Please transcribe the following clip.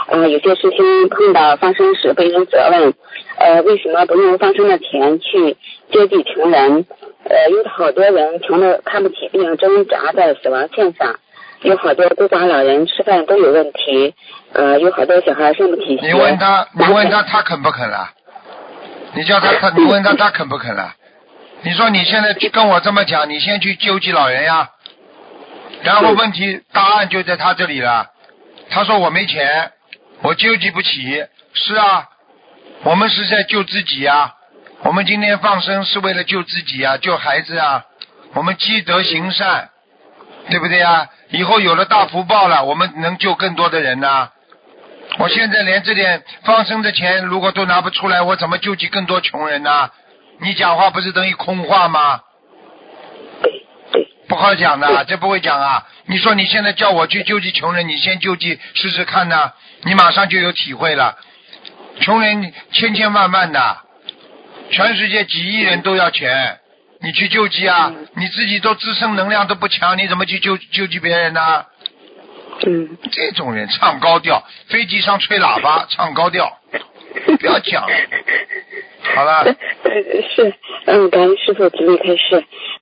有些师兄碰到放生时被人责问，为什么不用放生的钱去救济穷人？有好多人穷的看不起病，挣扎在死亡线上。有好多孤寡老人吃饭都有问题，有好多小孩上不起学。 你问他，他肯不肯啦？你叫他，你问他，他肯不肯啦？你说你现在跟我这么讲，你先去救济老人呀，然后问题答案就在他这里了。他说我没钱，我救济不起。是啊，我们是在救自己啊，我们今天放生是为了救自己啊，救孩子啊，我们积德行善，对不对啊？以后有了大福报了，我们能救更多的人呢。我现在连这点放生的钱如果都拿不出来，我怎么救济更多穷人呢？你讲话不是等于空话吗？不好讲的，这不会讲啊。你说你现在叫我去救济穷人，你先救济试试看呢，你马上就有体会了。穷人千千万万的，全世界几亿人都要钱，你去救济啊？你自己都自身能量都不强，你怎么去救济别人呢？这种人唱高调，飞机上吹喇叭唱高调，不要讲了。好了。 是，感恩师父慈悲开示。